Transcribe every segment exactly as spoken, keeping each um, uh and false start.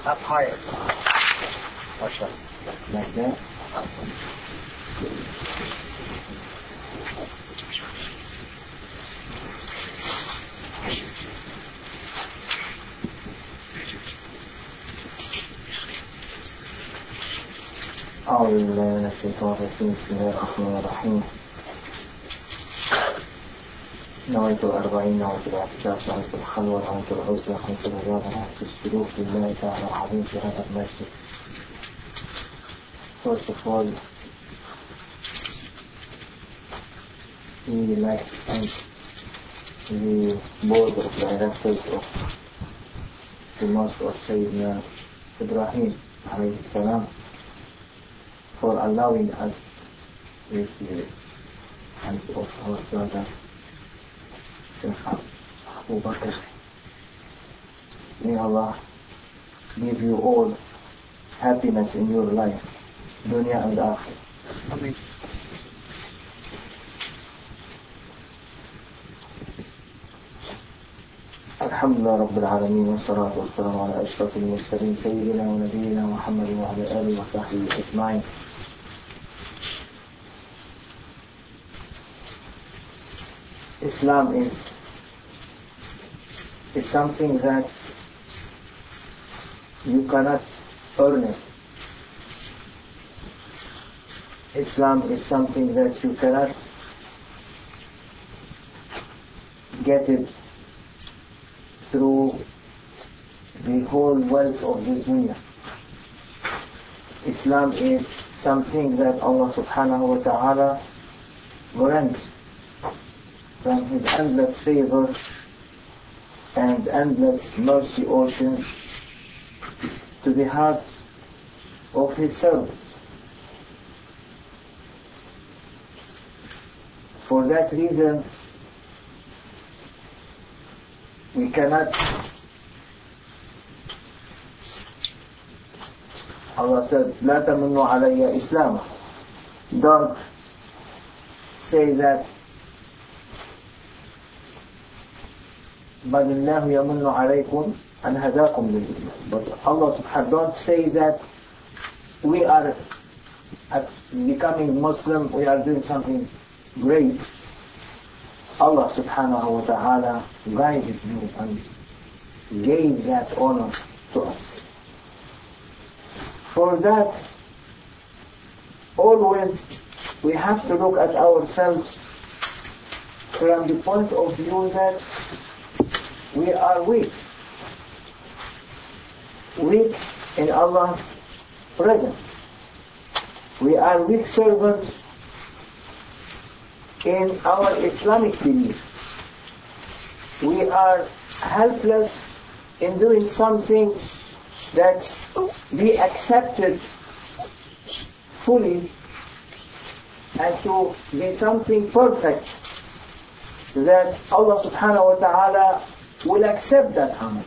up higher. Watch that. Like that. أعوذ بالله من الشيطان الرجيم بسم الله الرحمن الرحيم نويت الأربعين نويت الاعتكاف نويت الخلوة نويت العزلة نويت الرياضة نويت السلوك لله تعالى العظيم في هذا المسجد. First of all, we would like to thank the board of directors of the Mosque of Sayyidina Ibrahim alayhi salam for allowing us with the help of our brother Sheikh Abu Bakr. May Allah give you all happiness in your life, dunya and akhirah. Amen. الحمد لله رب العالمين والصلاة والسلام على أشرف المرسلين سيدنا ونبينا محمد وعلى آله وصحبه أجمعين. Islam is, is something that you cannot earn it. Islam is something that you cannot get it through the whole wealth of this dunya. Islam is something that Allah subhanahu wa ta'ala grants from His endless favor and endless mercy ocean to the heart of His servants. For that reason, we cannot, Allah said, لا تمنوا علي إسلام. Don't say that بل الله يمن عليكم أن هداكم للإسلام. But Allah subhanahu, don't say that we are becoming Muslim, we are doing something great. Allah subhanahu wa ta'ala guided you and gave that honor to us. For that, always we have to look at ourselves from the point of view that we are weak. Weak in Allah's presence. We are weak servants in our Islamic belief. We are helpless in doing something that we accepted fully and to be something perfect that Allah subhanahu wa ta'ala will accept that amal.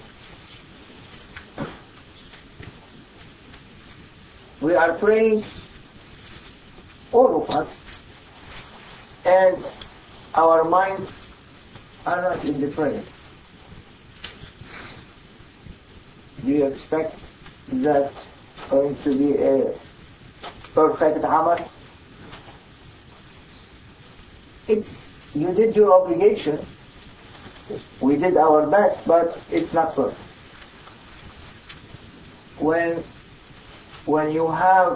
We are praying, all of us, and our minds are not in the prayer. Do you expect that going to be a perfect amal? It's, you did your obligation, we did our best, but it's not perfect. When, when you have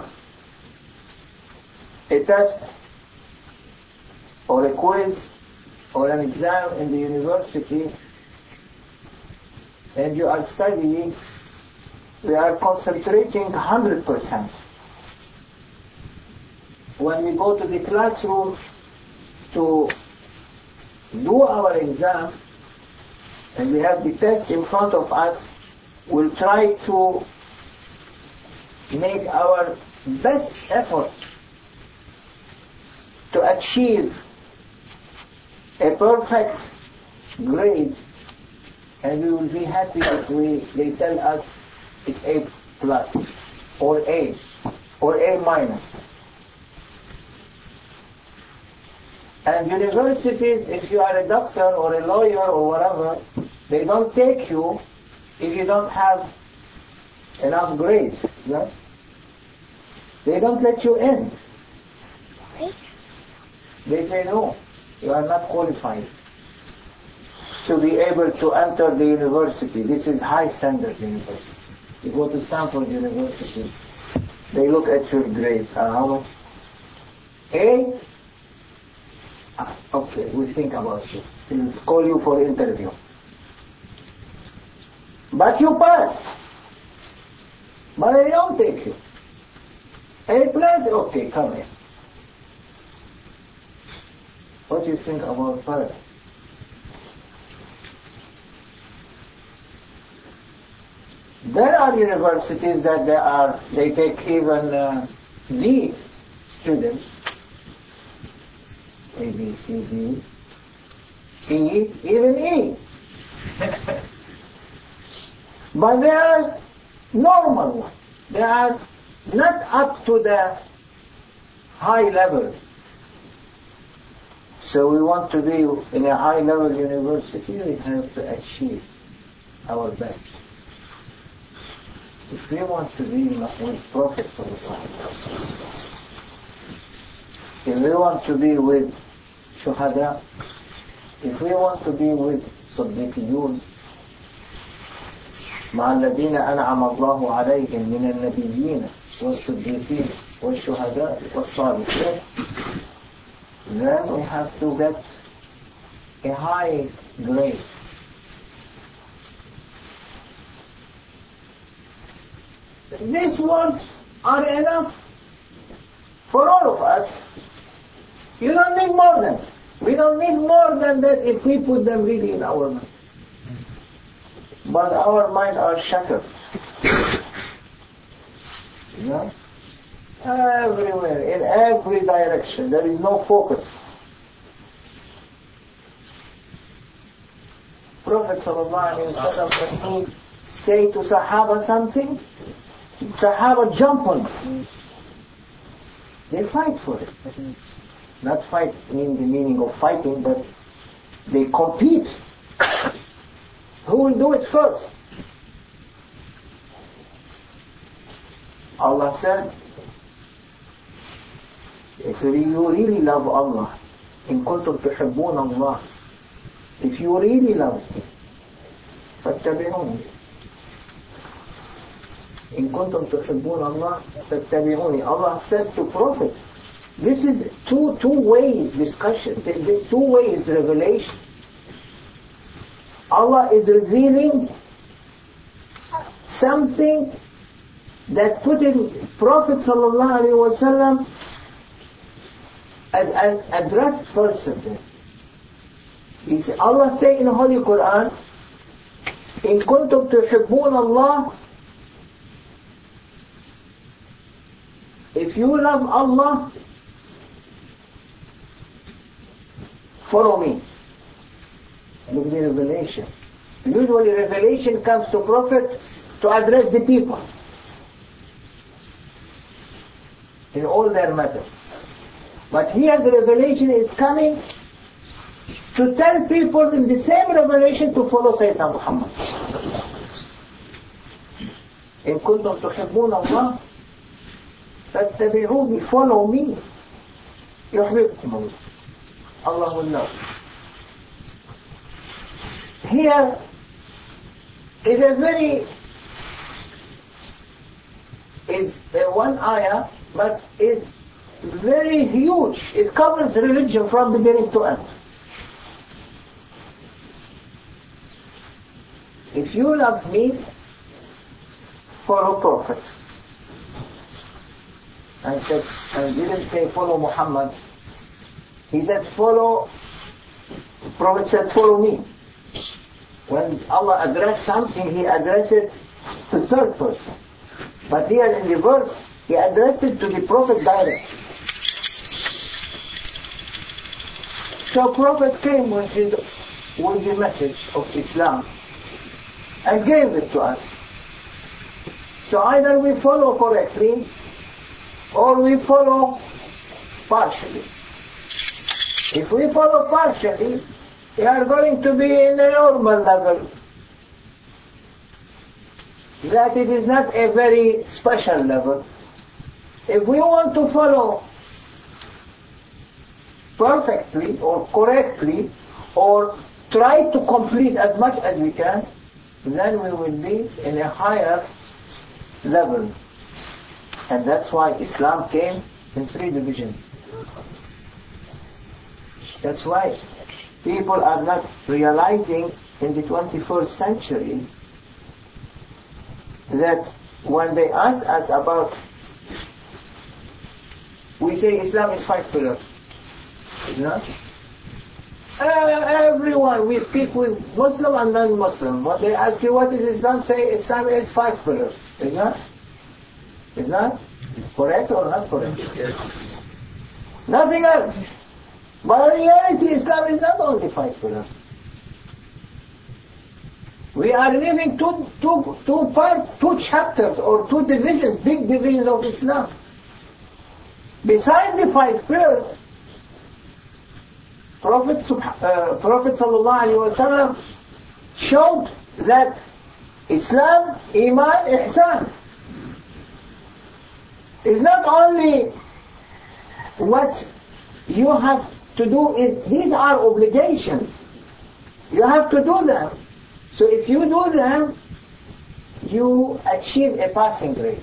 a test or a quiz or an exam in the university and you are studying, we are concentrating one hundred percent. When we go to the classroom to do our exam and we have the test in front of us, we'll try to make our best effort to achieve a perfect grade, and we will be happy if we, they tell us it's A plus, or A, or A minus. And universities, if you are a doctor or a lawyer or whatever, they don't take you if you don't have enough grades. No? They don't let you in. They say, no, you are not qualified to be able to enter the university. This is high standard university. You go to Stanford University, they look at your grades. Uh, how much? A? Ah, okay, we think about you. We'll call you for interview. But you passed. But they don't take you. A plus? Okay, come in. What do you think about paradise? There are universities that they are, they take even uh, D students, A, B, C, D, E, even E. But they are normal ones. They are not up to the high level. So we want to be in a high level university, we have to achieve our best. If we want to be with Prophet sallallahu, if we want to be with Shuhada, if we want to be with Siddiqiyun, مع الذين أنعم الله عليهم من النبيين والصديقين والشهداء والصالحين, then we have to get a high grade. These words are enough for all of us. You don't need more than. We don't need more than that if we put them really in our mind. But our minds are shattered. You know? Everywhere, in every direction, there is no focus. Prophet sallallahu alaihi wasallam, when he say to Sahaba something, Sahaba jump on it. They fight for it. Not fight in the meaning of fighting, but they compete. Who will do it first? Allah said, if you really love Allah, in kuntum tuhibbun Allah, if you really love Him, فاتبعوني. In kuntum tuhibbun Allah, فاتبعوني. Allah said to Prophet, this is two two ways discussion, two ways revelation. Allah is revealing something that put in Prophet sallallahu alaihi wasallam as an addressed person. He said, Allah say in the Holy Quran, in kuntum tuhibbun Allah, if you love Allah, follow me. Look at the revelation. Usually revelation comes to Prophet to address the people in all their matters. But here the revelation is coming to tell people in the same revelation to follow Sayyidina Muhammad. In kuntum tuhibbun Allah, fattabi'uni, follow me. Yuhibbukum Allah. Allah will love. Here is a very, is a one ayah, but is very huge. It covers religion from beginning to end. If you love me, follow Prophet. I said, I didn't say follow Muhammad. He said follow, Prophet said follow me. When Allah addressed something, He addressed it to third person. But here in the verse, He addressed it to the Prophet directly. So Prophet came with, his, with the message of Islam and gave it to us. So either we follow correctly or we follow partially. If we follow partially, we are going to be in a normal level. that it is not a very special level. If we want to follow perfectly or correctly or try to complete as much as we can, then we will be in a higher level. And that's why Islam came in three divisions. That's why people are not realizing in the twenty-first century that when they ask us about, we say Islam is five pillars. You know? Uh, everyone, we speak with Muslim and non-Muslim. When they ask you what is Islam, say Islam is five pillars. Is that? Is that correct or not correct? Yes. Nothing else. But in reality, Islam is not only five pillars. We are living two, two, two parts, two chapters or two divisions, big divisions of Islam. Besides the five pillars, Prophet, uh, Prophet sallallahu alaihi wasallam showed that Islam, Iman, Ihsan is not only what you have to do, is, these are obligations. You have to do them. So if you do them, you achieve a passing grade.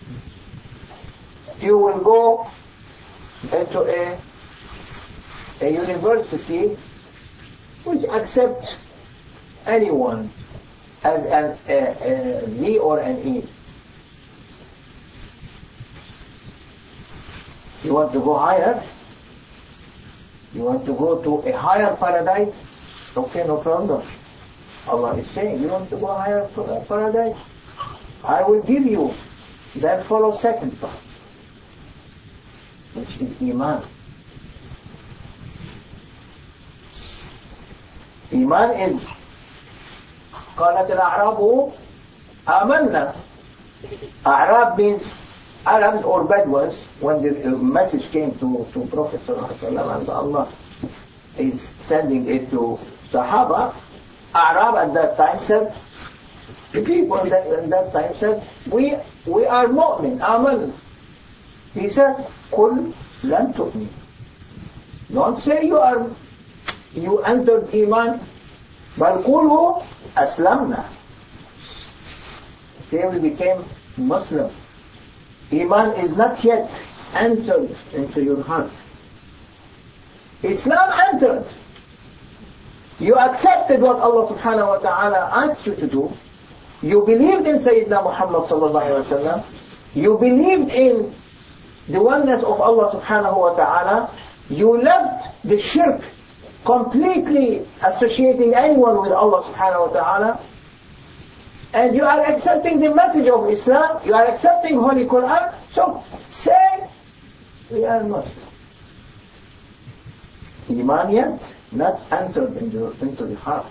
You will go into a, a university which accepts anyone as an a, a D or an E. You want to go higher? You want to go to a higher paradise? Okay, no problem. Allah is saying, you want to go higher paradise? I will give you. Then follow second part, which is Iman. Iman is قالت الأعراب آمنا. A'rab means Arabs or Bedouins. When the message came to, to Prophet ﷺ and Allah is sending it to Sahaba, Arab at that time said, the people at that, at that time said, we we are mu'min, aman. He said, قُلْ لَمْ تُؤْمِنْ. Don't say you are, you entered Iman, but قُلُوا أَسْلَمْنَا. Say we became Muslim. Iman is not yet entered into your heart. Islam entered. You accepted what Allah subhanahu wa ta'ala asked you to do. You believed in Sayyidina Muhammad sallallahu alayhi wa sallam. You believed in the oneness of Allah subhanahu wa ta'ala. You left the shirk, completely associating anyone with Allah subhanahu wa ta'ala. And you are accepting the message of Islam. You are accepting Holy Quran. So say, we are Muslim. Iman yet not entered into, into the heart.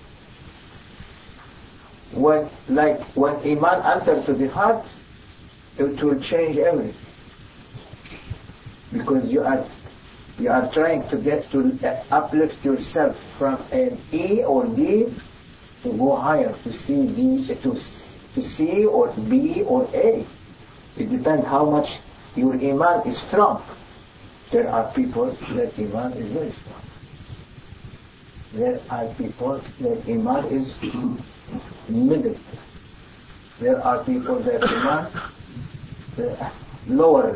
When, like when Iman enters to the heart, it will change everything. Because you are you are trying to get to uplift yourself from an E or D to go higher, to C, D, to, to C or B or A. It depends how much your Iman is strong. There are people that Iman is very strong. There are people that Iman is middle. There are people that Iman uh, lower.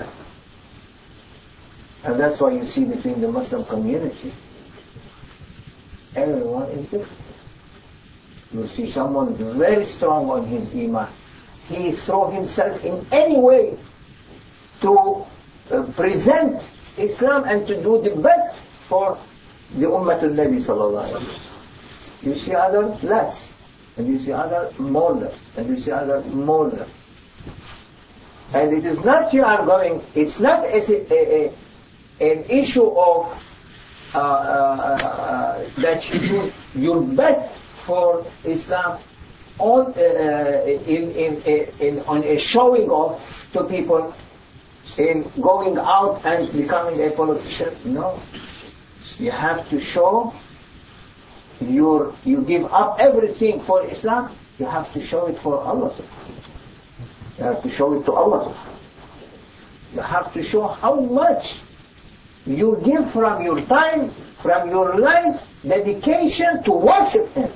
And that's why you see between the Muslim community, everyone is different. You see someone very strong on his Iman. He throws himself in any way to uh, present Islam and to do the best for the Ummatul Nabi sallallahu alayhi wa sallam. You see others less, and you see others more less, and you see others more less. And it is not you are going, it's not a, a, a, an issue of uh, uh, uh, that you do your best for Islam on, uh, in, in, in, in, on a showing off to people, in going out and becoming a politician. No. You have to show your, you give up everything for Islam You have to show it for Allah. You have to show it to Allah. You have to show how much you give from your time, from your life, dedication to worship Him.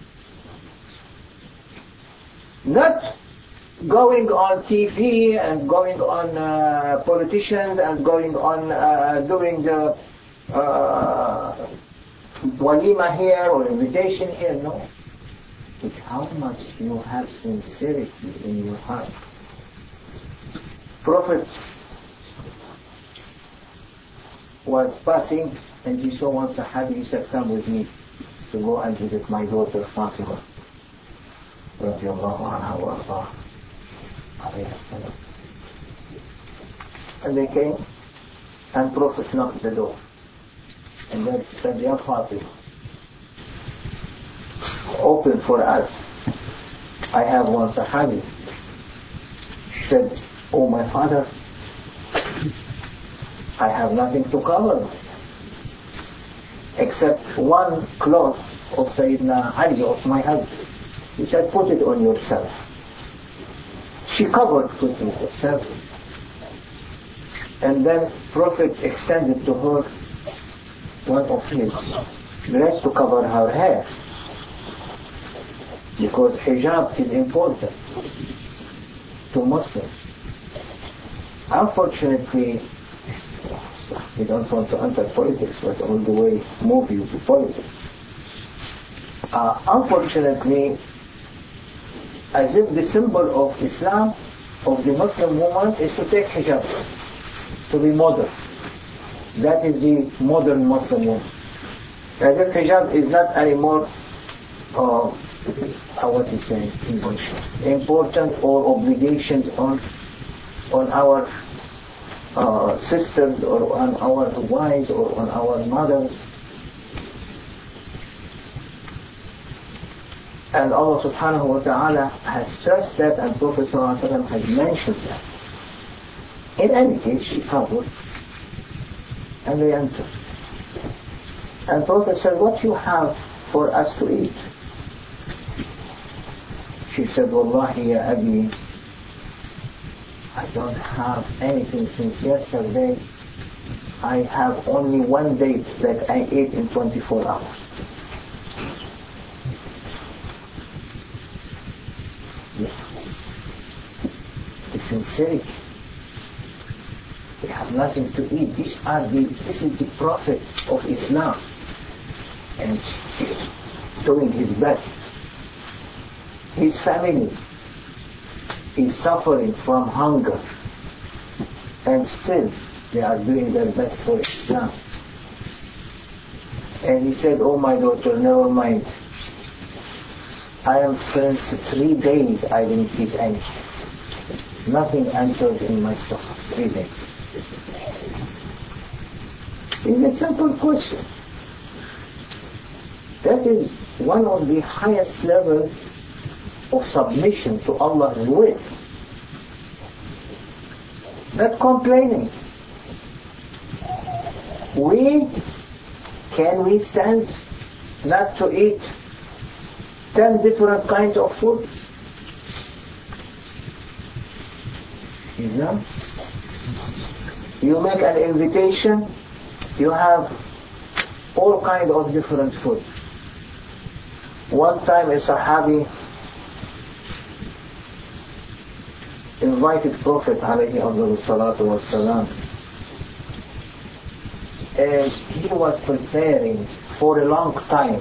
Not going on T V and going on uh, politicians and going on uh, doing the uh, walima here or invitation here. No. It's how much you have sincerity in your heart. Prophet was passing and he saw one Sahabi. He said, come with me to go and visit my daughter Fatima. Radiallahu anha wa ardaha. And they came and Prophet knocked the door. And then said, Ya Fatima, open for us. I have one Sahabi. She said, oh my father, I have nothing to cover except one cloth of Sayyidina Ali, of my husband. He said, put it on yourself. She covered it on herself. And then Prophet extended to her one of his dress to cover her hair. Because hijab is important to Muslims. Unfortunately, we don't want to enter politics, but all the way move you to politics. Uh, unfortunately, as if the symbol of Islam, of the Muslim woman, is to take hijab, to be modern. That is the modern Muslim woman. As if hijab is not anymore, uh, uh, what is saying, important or obligations on on our uh, sisters or on our wives or on our mothers. And Allah subhanahu wa ta'ala has stressed that, and Prophet sallallahu alaihi wasallam has mentioned that. In any case, she covered and they entered. And Prophet said, what you have for us to eat? She said, Wallahi ya Abi, I don't have anything since yesterday. I have only one date that I ate in twenty-four hours. The sincerity. We have nothing to eat. These are the, this is the Prophet of Islam. And he is doing his best. His family is suffering from hunger. And still they are doing their best for Islam. And he said, oh my daughter, never mind. I am since three days I didn't eat anything. Nothing entered in my stomach. Three days. It's a simple question. That is one of the highest levels of submission to Allah's will. Not complaining. We, can we stand not to eat ten different kinds of food? You know? You make an invitation, you have all kinds of different food. One time a Sahabi invited Prophet alayhi salatu wassalam, and he was preparing for a long time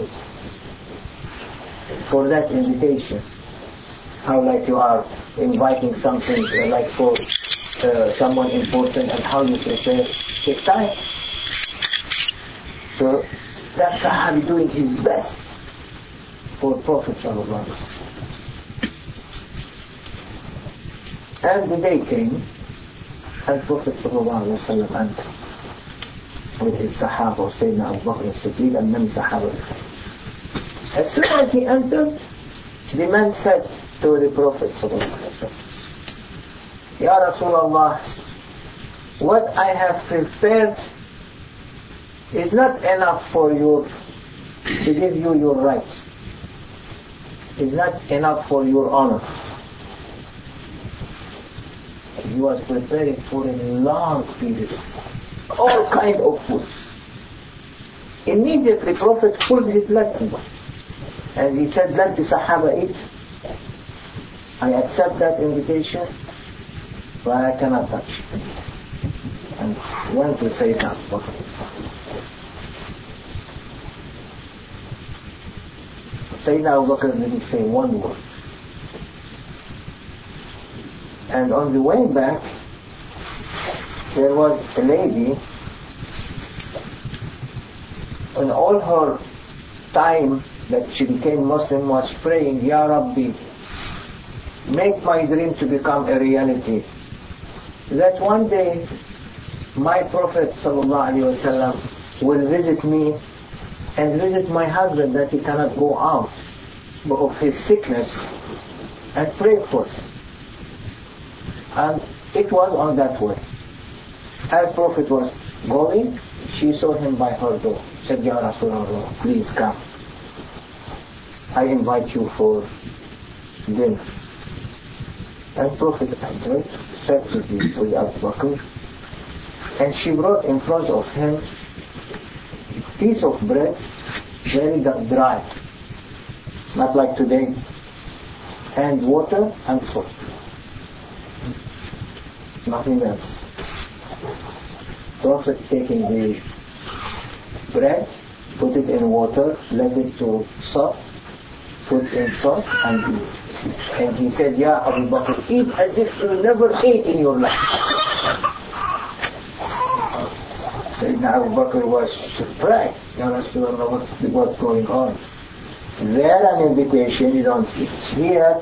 for that invitation. How like you are inviting something uh, like for uh, someone important, and how you prepare, take time. So that Sahabi doing his best for Prophet sallallahu alaihi wasallam. And the day came, and Prophet sallallahu alaihi wasallam entered with his Sahaba, Sayyidina Abu Bakr as-Siddiq and many Sahaba. As soon as he entered, the man said to the Prophet sallallahu alaihi wasallam, Ya Rasulullah, what I have prepared is not enough for you to give you your rights. is not enough for your honor. He was preparing for a long period. All kind of food. Immediately Prophet pulled his leg and he said, let the Sahaba eat. I accept that invitation, but I cannot touch. And went to Sayyidina Abu Bakr. Sayyidina Abu Bakr didn't say one word. And on the way back, there was a lady, in all her time that she became Muslim, was praying, Ya Rabbi, make my dream to become a reality. That one day, my Prophet ﷺ will visit me and visit my husband that he cannot go out of his sickness, and pray for him. And it was on that way. As Prophet was going, she saw him by her door. Said, Ya Rasulullah, please come. I invite you for dinner. And Prophet entered, sat with, the, with Abu Bakr, and she brought in front of him a piece of bread, very dry, not like today, and water and salt. Nothing else. Prophet taking the bread, put it in water, let it to soft, put in salt and eat. And he said, Ya Abu Bakr, eat as if you never ate in your life. Sayyidina Abu Bakr was surprised. Ya Rasulullah, what's going on? There an invitation, you don't eat. Here,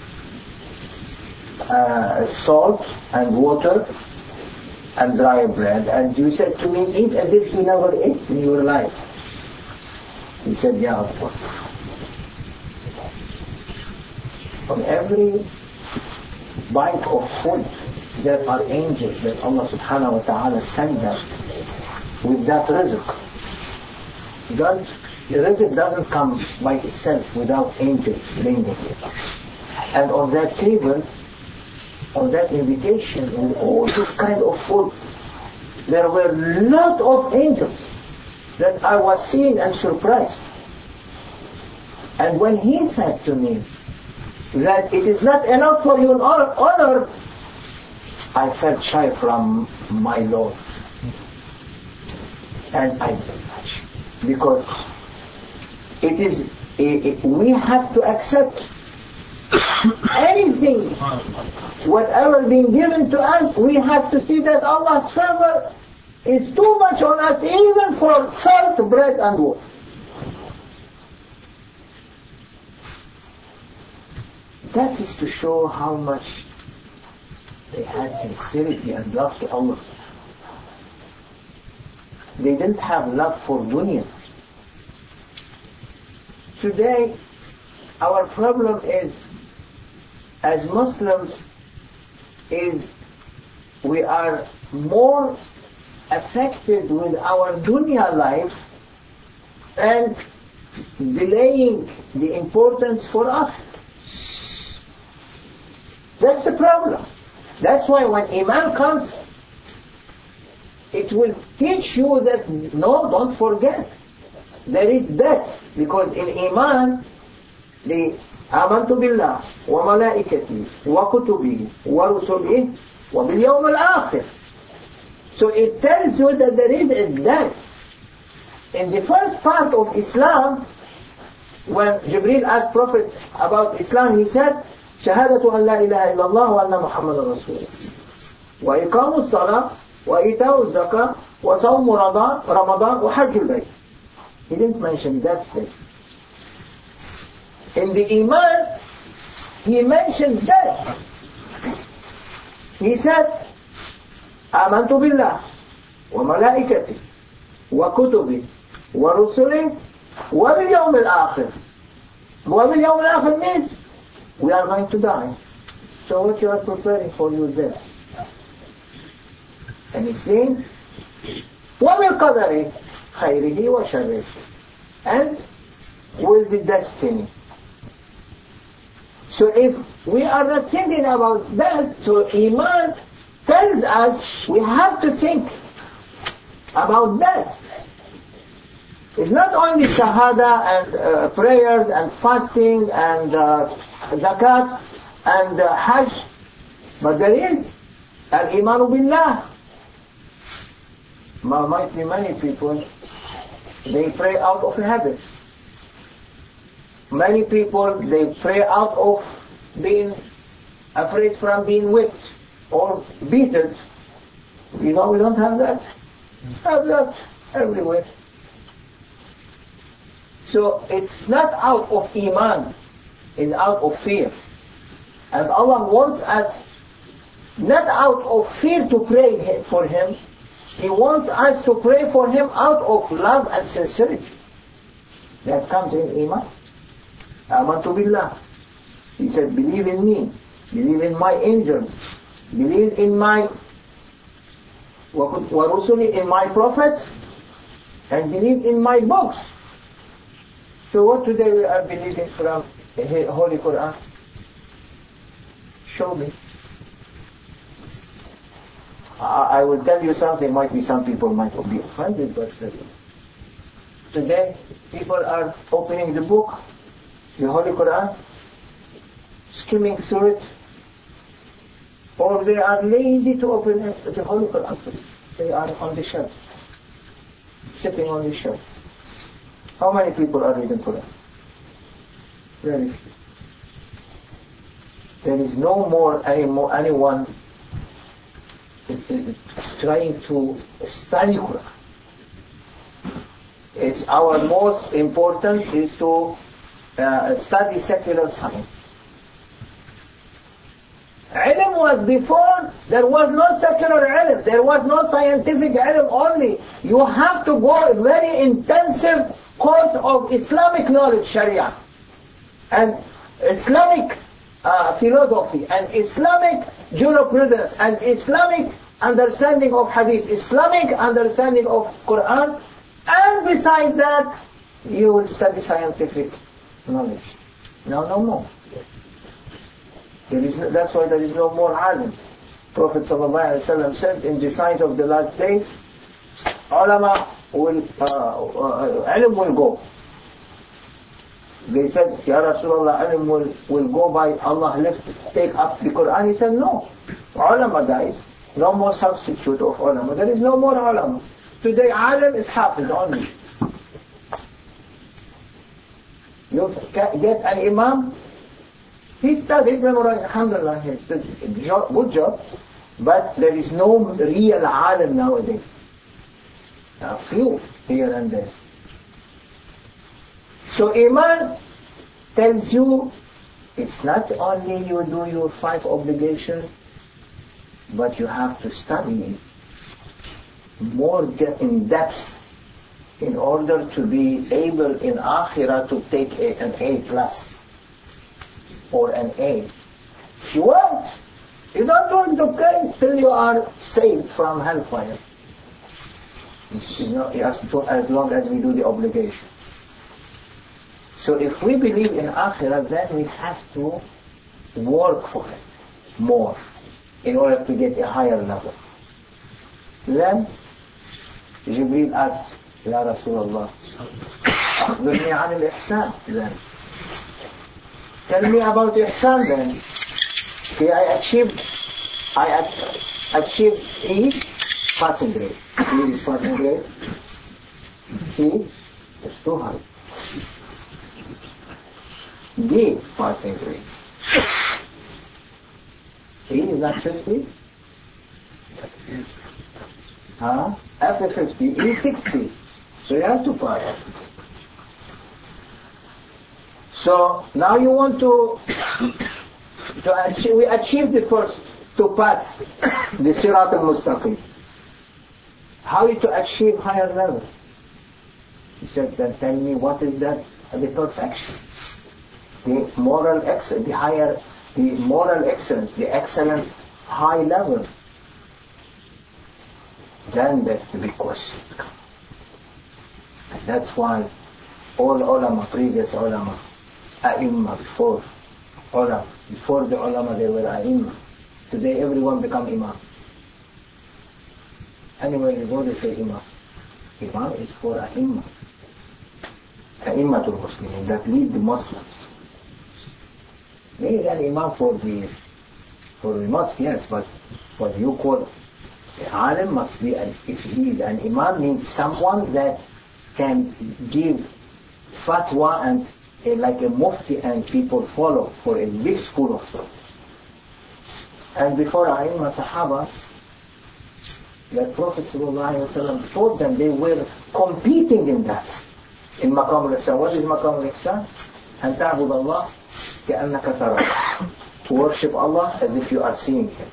uh, salt and water and dry bread, and you said to me, eat as if you never ate in your life. He said, Ya Abu Bakr, on every bite of food there are angels that Allah subhanahu wa ta'ala sent them with that rizq. God, the rizq doesn't come by itself without angels bringing it. And on that table, on that invitation, with all this kind of food, there were a lot of angels that I was seeing and surprised. And when he said to me that it is not enough for your honor, I felt shy from my Lord. And I didn't touch. Because it is, it, it, we have to accept anything, whatever being given to us, we have to see that Allah's favor is too much on us, even for salt, bread and water. That is to show how much they had sincerity and love to Allah. They didn't have love for dunya. Today, our problem is, as Muslims, is we are more affected with our dunya life and delaying the importance for us. That's the problem. That's why when Iman comes, it will teach you that, no, don't forget. There is death. Because in Iman, the آمنت بالله وملائكته وكتبه ورسله وباليوم الآخر. So it tells you that there is a death. In the first part of Islam, when Jibreel asked Prophet about Islam, he said, شهادة أن لا إله إلا الله وأن محمد رسول الله وإقام الصلاة وإيتاء الزكاة وصوم رمضان وحج البيت. He didn't mention that thing. In the Iman, he mentioned that. He said, آمنت بالله وملائكته وكتبه ورسله وباليوم الآخر. وباليوم الآخر means we are going to die. So what you are preparing for your death? And it means وبالقدر خيره وشره, and with the destiny. So if we are not thinking about that, so Iman tells us we have to think about that. It's not only shahada and uh, prayers and fasting and uh, zakat and uh, hajj, but there is al-imanu billah. Might be many people, they pray out of a habit. Many people, they pray out of being afraid from being whipped or beaten. You know, we don't have that. We have that everywhere. So it's not out of iman, it's out of fear. And Allah wants us not out of fear to pray for Him. He wants us to pray for Him out of love and sincerity. That comes in iman. Amantu billah. He said, believe in me, believe in my angels, believe in my warusuli, in my prophets, and believe in my books. So what today we are believing from the Holy Quran? Show me. I, I will tell you something, might be some people might be offended, but today people are opening the book, the Holy Quran, skimming through it, or they are lazy to open it, the Holy Quran. They are on the shelf, sitting on the shelf. How many people are reading Quran? Very few. There is no more, any more anyone trying to study Quran. It's our most important is to uh, study secular science. Ilm was before, there was no secular ilm, there was no scientific ilm only. You have to go a very intensive course of Islamic knowledge, Sharia, and Islamic uh, philosophy, and Islamic jurisprudence, and Islamic understanding of Hadith, Islamic understanding of Quran, and besides that, you will study scientific knowledge. No, no more. There is no, that's why there is no more alim. Prophet ﷺ said, in the signs of the last days, ulama will, uh, uh, ilm will go. They said, Ya Rasulullah, ilm will, will go by Allah left, take up the Quran. He said, no. Ulama died. No more substitute of ulama. There is no more ulama. Today, alim is hafiz only. You get an imam, he studied, memorized, alhamdulillah, he did a good job, but there is no real alim nowadays. A few here and there. So iman tells you, it's not only you do your five obligations, but you have to study more in depth in order to be able in Akhirah to take a, an A plus or an A. You won't. You don't want to pray till you are saved from hellfire. You know, as, as long as we do the obligation. So if we believe in Akhirah, then we have to work for it more in order to get a higher level. Then Jibreel asked, Ya Rasulullah, أخبرني عن الإحسان then. Tell me about Ihsan then. Okay, I achieved, I achieved E, passing grade. E is passing grade. C is too high. D, passing grade. E is not fifty? Huh? After fifty, E sixty. So you have to pass. So now you want to, to achieve, we achieve the first, to pass the Sirat al-Mustaqim. How is to achieve higher level? He said, then tell me what is that, the perfection. The moral excellence, the higher, the moral excellence, the excellent high level. Then that's the big question. That's why all ulama, previous ulama, A'imma before, ulama. Before the ulama they were ai. Today everyone become imam. Anywhere you go they say imam. Imam is for ai. A'immatul Muslimin, that lead the Muslims. There is an imam for the for the mosque, yes, but what you call alim must be, an, if he is an imam, means someone that can give fatwa and uh, like a mufti and people follow for a big school of thought. And before A'imma Sahaba, the Prophet ﷺ told them they were competing in that. In Maqam al-Ihsan. What is Maqam al-Ihsan? أن تعبد الله كأنك تراه. To worship Allah as if you are seeing Him.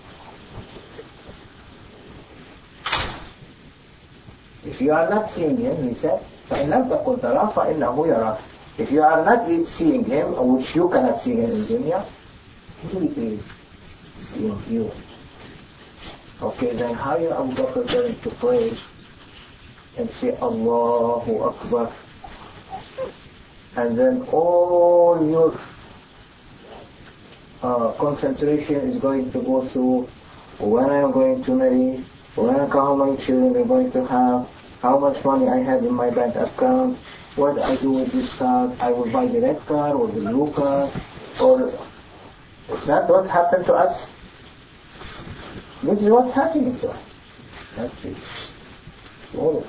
If you are not seeing Him, he said, فإن لم تكن تراه فإنه يراك. If you are not seeing Him, which you cannot see Him in dunya, He is seeing you. Okay, then how are you Abu Bakr going to pray and say Allahu Akbar? And then all your uh, concentration is going to go through when I'm going to marry, when how many children I'm going to have, how much money I have in my bank account, what I do with this car, I will buy the red car or the blue car, or is that what happened to us? This is what's happening to us. That's it. Oh.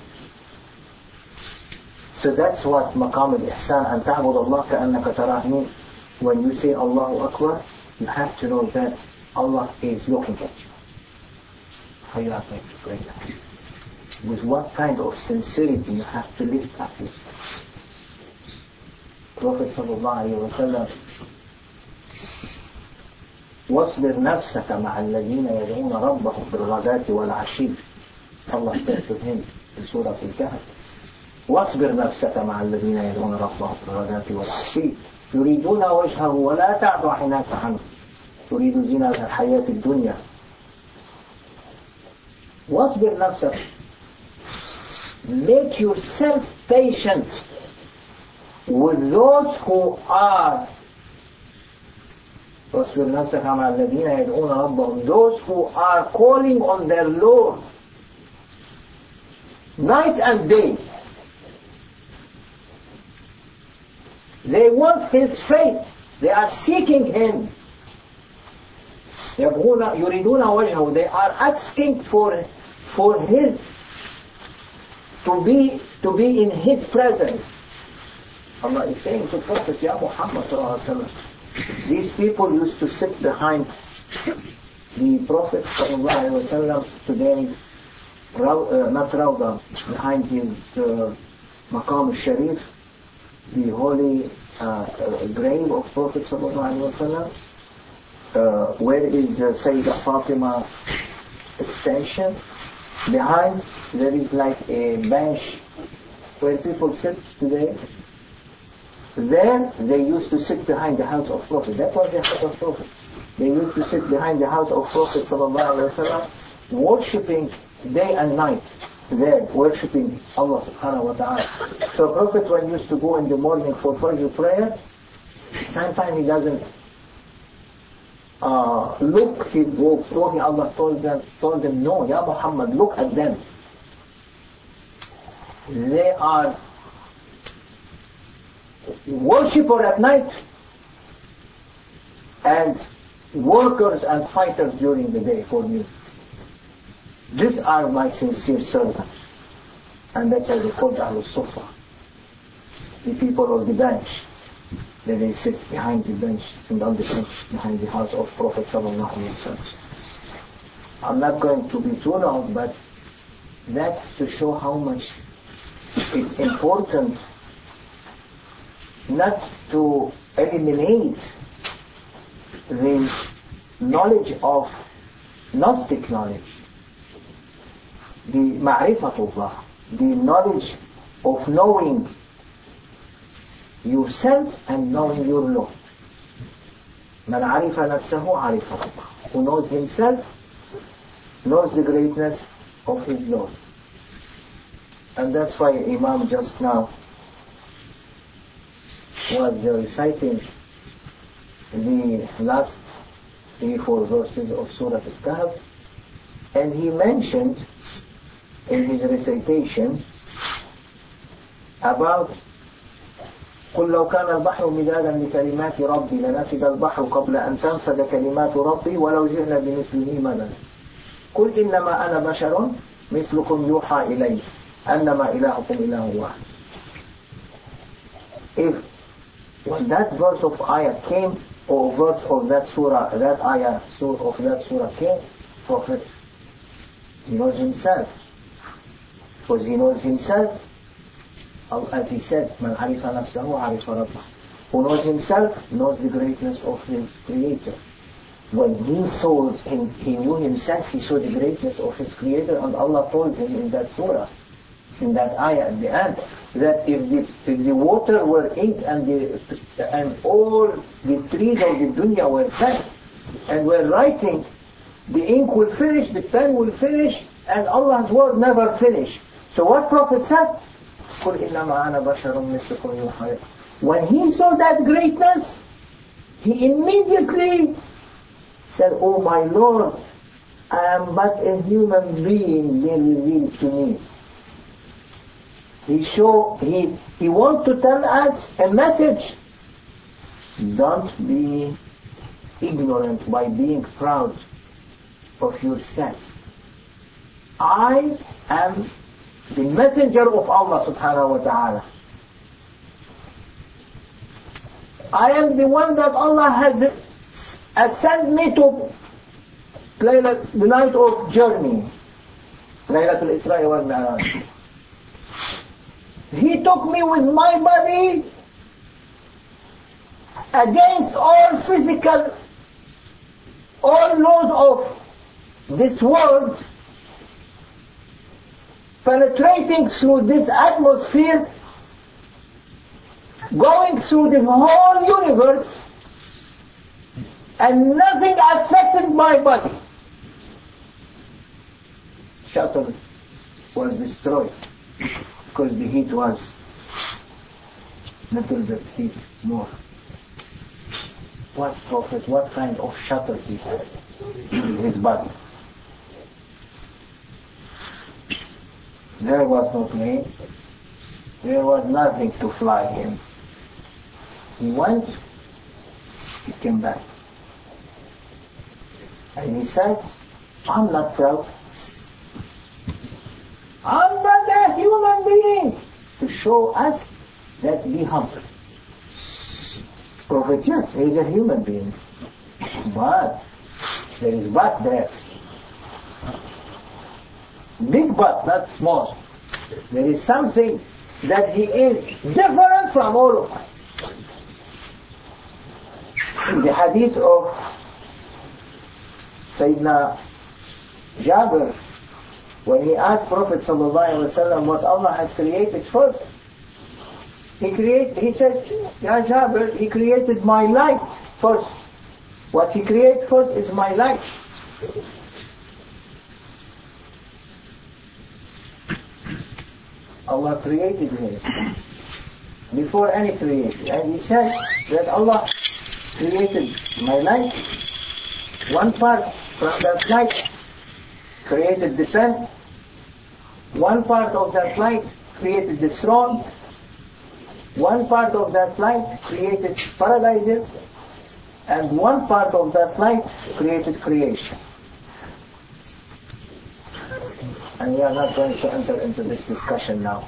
So that's what Maqam al-Ihsan, أن تعبد الله كأنك تراه means. When you say Allahu Akbar, you have to know that Allah is looking at you. How you are going to pray that? With what kind of sincerity you have to lift up yourself. Prophet sallallahu alayhi wa sallam, واصبر نفسك مع الذين يدعون ربهم بالغداة والعشي. Allah said to him in Surah Al-Kahf, واصبر نفسك مع الذين يدعون ربهم بالغداة والعشي يريدون وجهه ولا تعد عيناك عنه تريد زينة الحياة الدنيا. واصبر نفسك, make yourself patient with those who are واصبر نفسك مع الذين يدعون ربهم, those who are calling on their Lord night and day. They want His faith. They are seeking Him. يبغون يريدون وجهه. They are asking for for His to be to be in His presence. Allah is saying to Prophet, Ya Muhammad sallallahu alaihi wasallam, these people used to sit behind the Prophet sallallahu alaihi wasallam today, uh, not Rawda, behind his uh, Maqam al-Sharif, the holy uh, uh, grave of Prophet sallallahu alaihi wasallam. Uh, where is uh, Sayyidah Fatima station? Behind there is like a bench where people sit today. There they used to sit behind the house of Prophet. That was the house of Prophet. They used to sit behind the house of Prophet sallallahu alaihi wasallam, worshipping day and night. There, worshipping Allah subhanahu wa ta'ala. So Prophet, when he used to go in the morning for Fajr prayer, sometimes he doesn't uh, look, he walks walking. Allah told them, told them, no, Ya Muhammad, look at them. They are worshipper at night and workers and fighters during the day for me. These are my sincere servants. And that's why they called Ahlul Sufa. The people of the bench. Then they sit behind the bench and on the bench behind the house of Prophet sallallahu alaihi wasallam. I'm not going to be too long, but that's to show how much it's important not to eliminate the knowledge of Gnostic knowledge, the ma'rifatullah, the knowledge of knowing yourself and knowing your Lord. Man arifa nafsahu arifa Allah. Who knows himself knows the greatness of his Lord. And that's why Imam just now was reciting the last three, four verses of Surah Al-Kahf, and he mentioned in his recitation about قل لو كان البحر مدادا لكلمات ربي لنفد البحر قبل أن تنفد كلمات ربي ولو جئنا بمثله مددا قل إنما أنا بشر مثلكم يوحى إلي أنما إلهكم إله واحد. If when that verse of ayah came, or verse of that surah, that ayah of that surah came, Prophet, he knows himself, because he knows himself. As he said, "Man arifa nafsahu arifa rabbah." Who knows himself knows the greatness of his Creator. When he saw him, he knew himself. He saw the greatness of his Creator, and Allah told him in that surah, in that ayah at the end, that if the if the water were ink and the and all the trees of the dunya were pen and were writing, the ink will finish, the pen will finish, and Allah's word never finish. So what Prophet said? قل إنما أنا بشر مثلكم يوحى. When he saw that greatness, he immediately said, "Oh my Lord, I am but a human being being revealed to me." He show he he wants to tell us a message. Don't be ignorant by being proud of yourself. I am the messenger of Allah subhanahu wa ta'ala. I am the one that Allah has, has sent me to the night of journey, Laylatul Isra wal Mi'raj. He took me with my body against all physical, all laws of this world, penetrating through this atmosphere, going through the whole universe, and nothing affected my body. Shuttle was destroyed because the heat was little bit heat more. What Prophet, what kind of shuttle he had in his body? There was no plane. There was nothing to fly him. He went, he came back. And he said, "I'm not proud. I'm not a human being," to show us that be humble. Prophet, yes, he is a human being. But there is but there. Big but, not small. There is something that he is different from all of us. In the hadith of Sayyidina Jabir, when he asked Prophet ﷺ what Allah has created first, he created, he said, "Ya Jabir, he created my light first. What he created first is my light." Allah created him before any creation. And he said that Allah created my light. One part from that light created the sun. One part of that light created the throne. One part of that light created paradises. And one part of that light created creation. And we are not going to enter into this discussion now.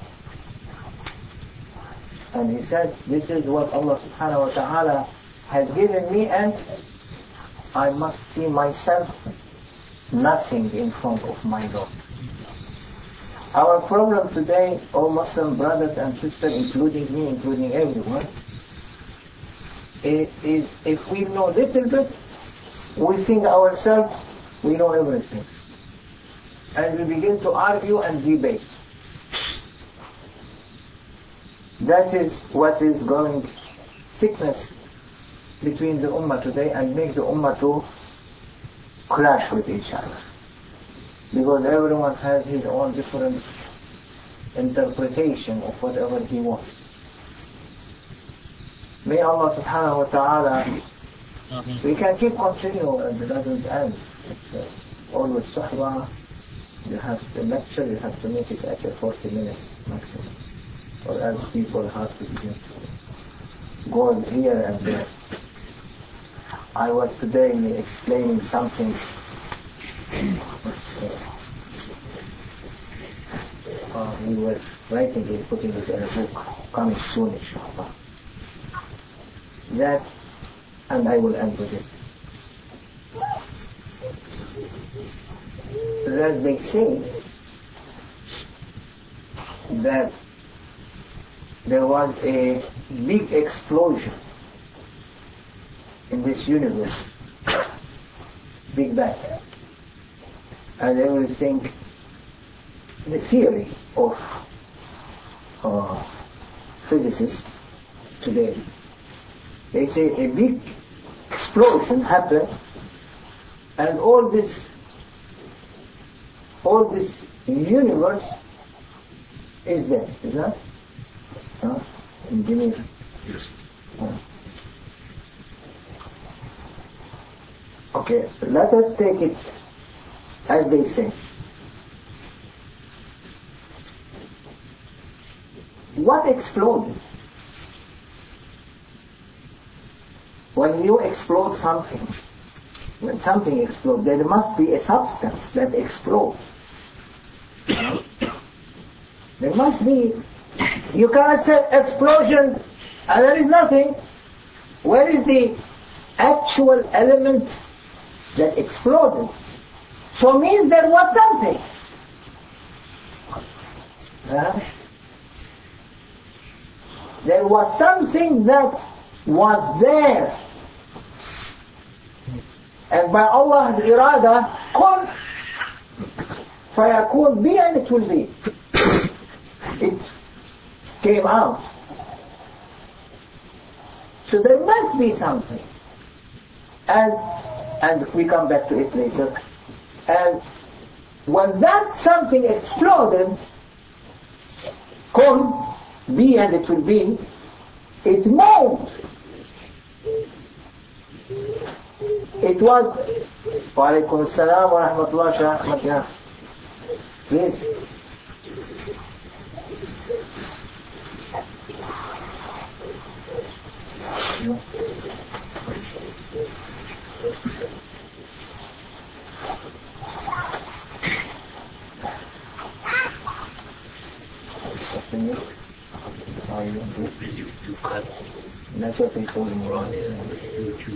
And he said, this is what Allah subhanahu wa ta'ala has given me, and I must see myself nothing in front of my Lord. Our problem today, all Muslim brothers and sisters, including me, including everyone, is, is if we know little bit, we think ourselves we know everything. And we begin to argue and debate. That is what is going sickness between the ummah today, and make the ummah to clash with each other. Because everyone has his own different interpretation of whatever he wants. May Allah subhanahu wa ta'ala We can keep continuing and it doesn't end. It's uh, always suhbah. You have the lecture, you have to make it at forty minutes maximum. Or else people have to begin to go here and there. I was today explaining something. Uh, we were writing it, putting it in a book, coming soon, inshallah. That, and I will end with it. That they say that there was a big explosion in this universe, Big Bang, and everything, the theory of uh, physicists today, they say a big explosion happened, and all this, all this universe is there, is that? Huh? In Geneva. Yes. Huh? Okay, let us take it as they say. What exploded? When you explode something, when something explodes, there must be a substance that explodes. There must be. You cannot say explosion and there is nothing. Where is the actual element that exploded? So means there was something. Huh? There was something that was there. And by Allah's irada, kun fayakun, be and it will be. It came out. So there must be something. And and we come back to it later. And when that something exploded, kun, be and it will be, it moved. It was, wa alaykum as-salam wa rahmatullahi wa barakatuh. Please. No. Are you You, you cut. That's what they told me. Right. You, you.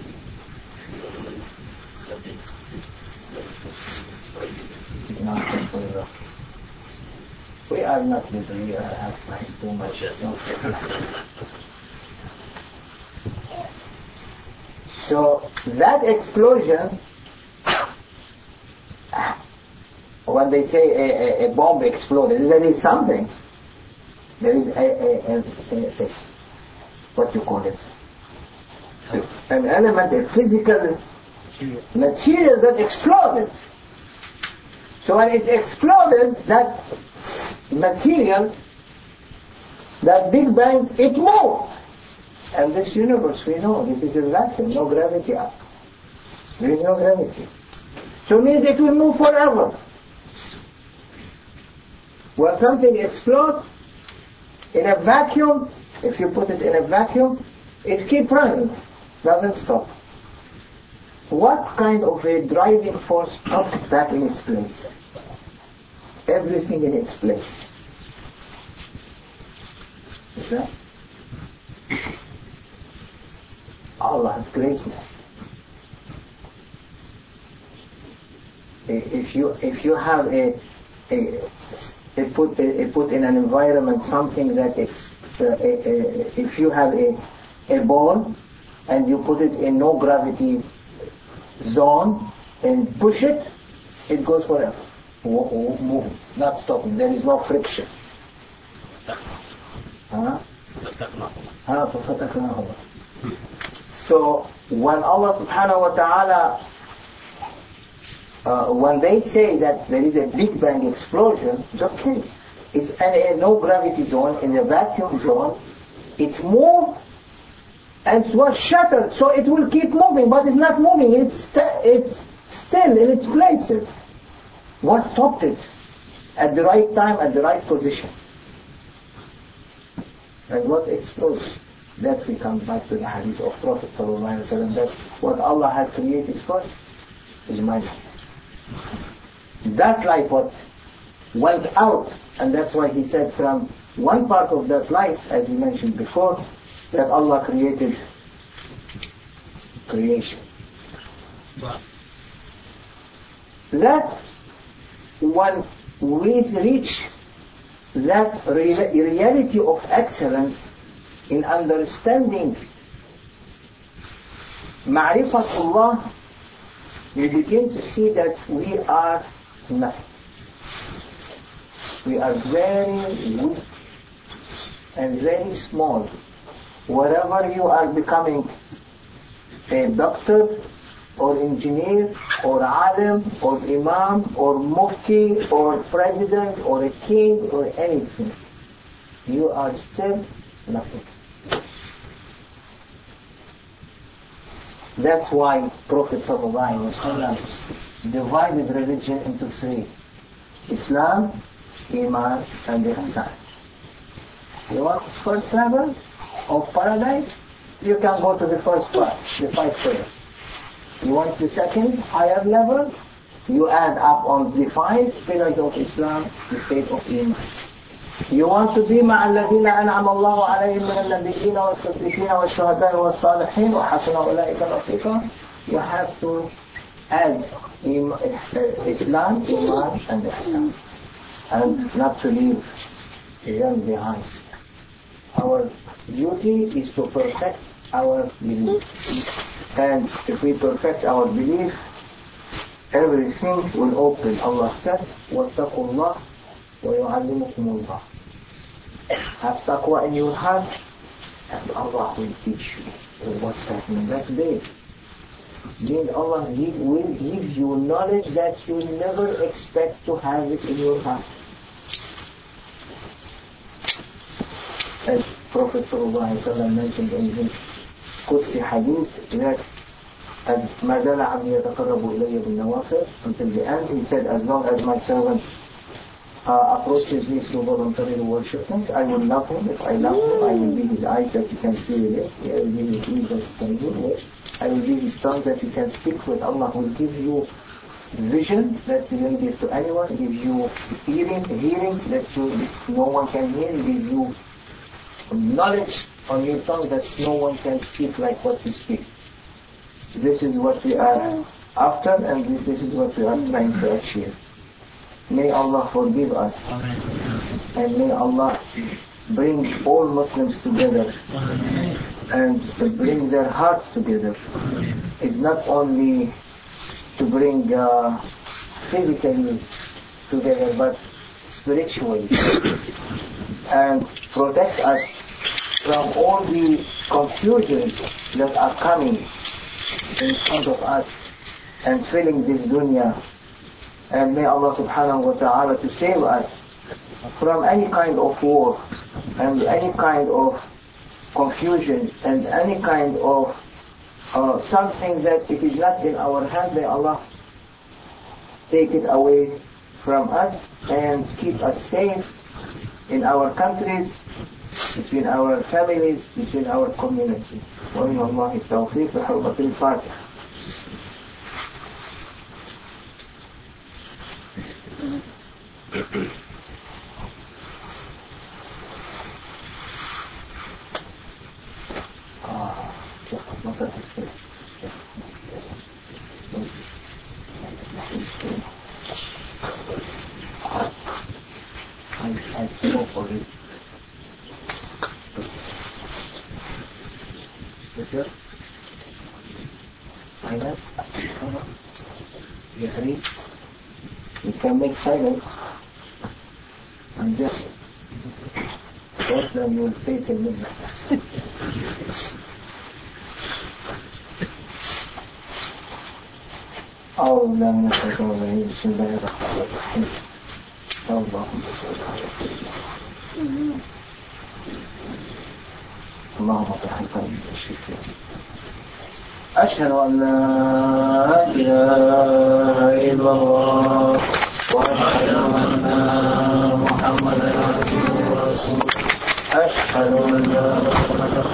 We are not busy, we have time too much. So that explosion, when they say a, a, a bomb exploded, there is something. There is a, a, a, a, a what you call it? An element, a physical material that exploded. So when it exploded, that material, that Big Bang, it moved. And this universe, we know, it is a vacuum, no gravity up. There is no gravity. So it means it will move forever. When something explodes in a vacuum, if you put it in a vacuum, it keeps running, doesn't stop. What kind of a driving force puts it back in its place? Everything in its place. Is that? Allah's greatness. If you if you have a a, a put a, a put in an environment something that is uh, a, a, if you have a a ball and you put it in no gravity zone and push it, it goes forever, moving, not stopping. There is no friction. Huh? Huh? So when Allah subhanahu wa ta'ala, uh, when they say that there is a Big Bang explosion, it's okay. It's in a no gravity zone, in a vacuum zone. It moved and it was shattered, so it will keep moving, but it's not moving, it's, st- it's still in its places. What stopped it? At the right time, at the right position. And what explodes? That we come back to the hadith of Prophet ﷺ, that what Allah has created first is magic. That light what went out, and that's why he said from one part of that light, as we mentioned before, that Allah created creation. Wow. That when we reach that re- reality of excellence in understanding Ma'rifatullah, we begin to see that we are nothing. We are very weak and very small. Wherever you are becoming a doctor or engineer or alim or imam or mufti or president or a king or anything, you are still nothing. That's why Prophet ﷺ divided religion into three: Islam, Iman, and Ihsan. You want the first level of paradise? You can go to the first part, the five pillars. You want the second, higher level? You add up on the five pillars of Islam, the state of Iman. You want to be مع الذين أنعم الله عليهم من النبيين والصديقين والشهداء والصالحين وحسن أولئك رفيقا. You have to add Islam, Iman, and Ihsan, and not to leave them behind. Our duty is to perfect our belief, and if we perfect our belief, everything will open. Allah said, وَاتَّقُوا اللَّهَ وَيُعَلِّمُكُمُ اللَّهُ. Have taqwa in your heart, and Allah will teach you. What's that mean? That's big. Means Allah give, will give you knowledge that you never expect to have it in your heart. As Prophet ﷺ mentioned in his Qudsi hadith, that مَا زَالَ عَبْدِي يَتَقَرَّبُ إِلَيَّ بِالنَّوَافِلِ, until the end, he said, as long as my servant uh, approaches me to voluntarily worship him, I will love him. If I love him, I will be his eyes that you can see with it. I will be his ears that you can hear with. I will be his tongue that you can speak with. Allah will give you vision that you didn't give to anyone. Give you hearing, hearing that you, no one can hear. Give you knowledge on your tongue that no one can speak like what you speak. This is what we are after, and this is what we are trying to achieve. May Allah forgive us, and may Allah bring all Muslims together and bring their hearts together. It's not only to bring uh, physically together, but spiritually, and protect us from all the confusions that are coming in front of us and filling this dunya. And may Allah subhanahu wa ta'ala to save us from any kind of war and any kind of confusion and any kind of uh, something that it is not in our hand. May Allah take it away from us and keep us safe in our countries, between our families, between our communities. وَإِنَّ اللَّهِ التَّوْفِيقِ بِحُرْمَةِ الْفَاتِحَةِ. I, I spoke for it. Betul? Silence? You agree? You can make silence and just watch them, you will stay till midnight. أعوذ بالله من الشيطان الرجيم. بسم الله الرحمن الرحيم. اللهم صل على سيدنا اللهم تحفظ من الشرك. أشهد أن لا إله إلا الله وأشهد أن محمدا عبده ورسوله. أشهد أن لا